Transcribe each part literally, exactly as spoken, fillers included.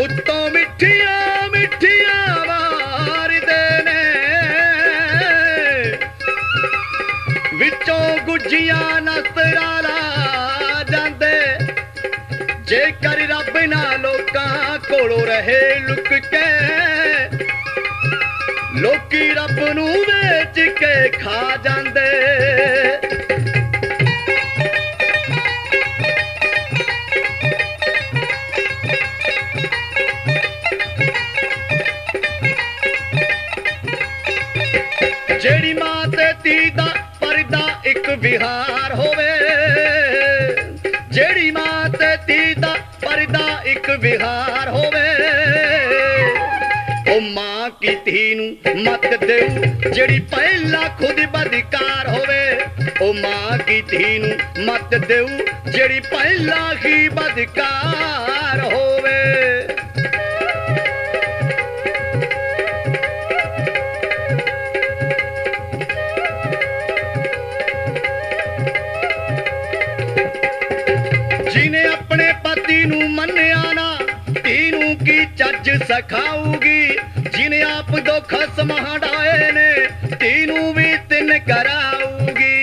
उत्तों मिठिया मिठिया वारदे ने विचों गुजिया नसरा ला जांदे जेकर रब ना लोकां कोलों रहे लुक के लोकी रब नूं वेच के खा जांदे। जेड़ी मां ते धी दा परदा एक विहार होवे जेड़ी मां ते धी दा परदा एक विहार होवे ओ मां की धी नूं मत देऊ जेड़ी पहला खुद बदकार होवे ओ मां की धी नूं मत देऊ जेड़ी पहला ही बदकार होवे। जिने अपने पति नूं मन्निया ना धी नूं की चज सखाऊगी जिने आप दो खसम हटाए ने धी नूं भी तिन कराऊगी।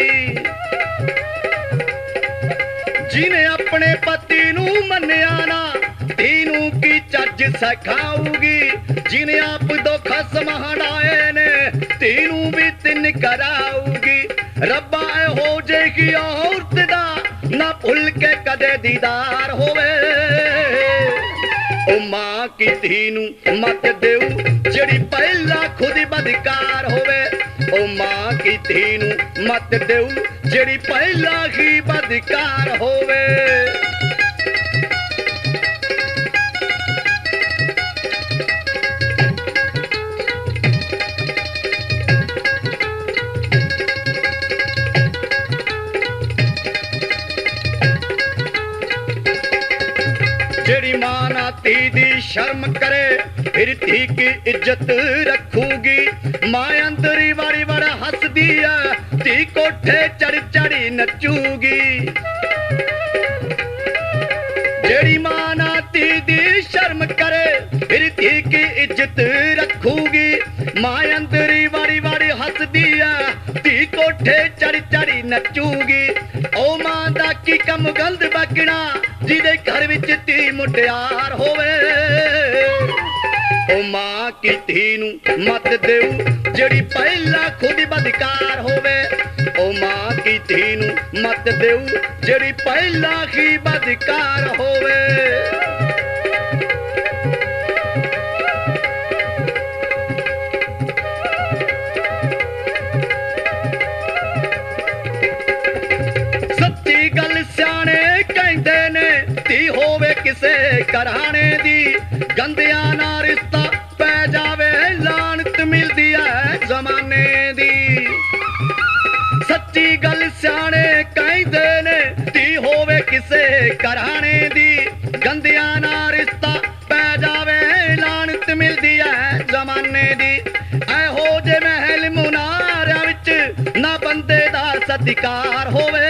जिने अपने पति नूं मन्निया ना धी नूं की चज सखाऊगी जिने आप दो खसम हटाए ने धी नूं भी तिन कराऊगी। रब्बा हो जेगी औरत दा ना भुल के कदे दीदार होवे ओ मां की धी नूं मत देऊ जेड़ी पहला खुद बदकार होवे ओ मां की धी नूं मत देऊ जेड़ी पहला ही बदकार होवे। जेड़ी मां ना धी दी शर्म करे फिर धी की इज्जत रखूगी। मां अंदरी वारी वारा हसदी है धी कोठे चढ़ चढ़ी नचूगी। जेड़ी मां ना धी दी शर्म करे फिर धी की इज्जत रखूगी। मां अंदरी वारी वारी हसदी है धी कोठे चढ़ चढ़ी नचूगी। ओ मां दा की कम गंद बगना जिदे घर विच धी मुटियार होवे ओ मां की धी नूं मत देऊ जेड़ी पहला खुद बदकार होवे ओ मां की धी नूं मत देऊ जेड़ी पहला ही बदकार होवे। सच्ची गल सियाणे कहंदे ने धी होवे किसे घराणे दी गंदिया ना रिश्ता पै जावे लानत मिलदी है जमाने दी। सच्ची गल सियाणे कहंदे ने धी होवे किसे घराणे दी गंदिया ना रिश्ता पै जावे लानत मिलदी है जमाने दी। ऐहो जे महल मुनारा विच ना बंदे दा सत्कार होवे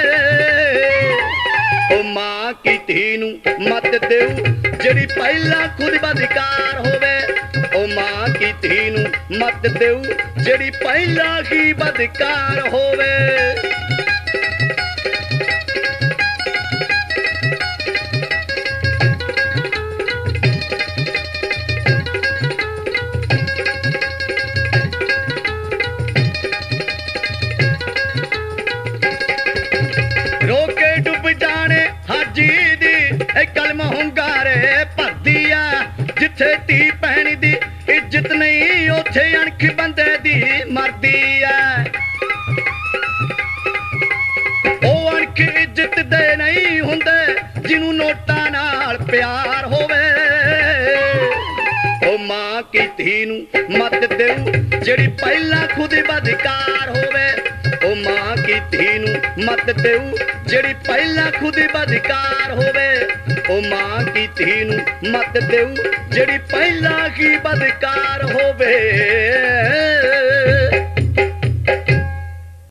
ओ मां की धी नूं मत देऊ जेड़ी पहला खुद बदकार होवे ओ मां की धी नूं मत देऊ जेड़ी पहला ही बदकार होवे। रोके डुब जाने हाजी दी ए कलम हुंगारे भरदी है जिथे धी भैन दी इज्जत नहीं उथे अणख बंदे दी मरदी है। ओ अणख इज्जत दे नहीं हुंदे जिन्हों नोटा नाल प्यार होवे ओ मां की धी नूं मत देऊ जेड़ी पहला खुद बदकार होवे ओ मां की धी नूं मत देऊ जेड़ी पहला खुद बदकार होवे ओ मां की धी नूं मत देऊ जेड़ी पहला ही बदकार होवे।